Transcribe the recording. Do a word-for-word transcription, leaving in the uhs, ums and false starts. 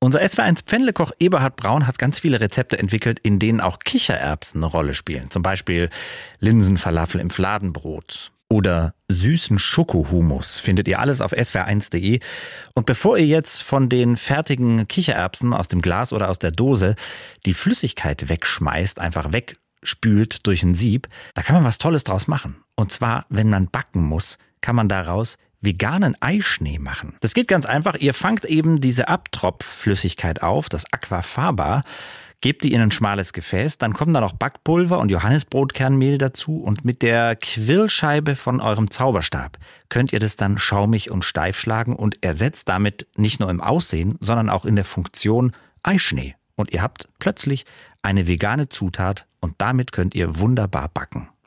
Unser S W R eins Pfändlekoch Eberhard Braun hat ganz viele Rezepte entwickelt, in denen auch Kichererbsen eine Rolle spielen. Zum Beispiel Linsenfalafel im Fladenbrot oder süßen Schokohumus. Findet ihr alles auf S W R eins punkt de. Und bevor ihr jetzt von den fertigen Kichererbsen aus dem Glas oder aus der Dose die Flüssigkeit wegschmeißt, einfach wegspült durch ein Sieb, da kann man was Tolles draus machen. Und zwar, wenn man backen muss, kann man daraus veganen Eischnee machen. Das geht ganz einfach. Ihr fangt eben diese Abtropfflüssigkeit auf, das Aquafaba, gebt die in ein schmales Gefäß, dann kommen da noch Backpulver und Johannisbrotkernmehl dazu und mit der Quirlscheibe von eurem Zauberstab könnt ihr das dann schaumig und steif schlagen und ersetzt damit nicht nur im Aussehen, sondern auch in der Funktion Eischnee. Und ihr habt plötzlich eine vegane Zutat und damit könnt ihr wunderbar backen.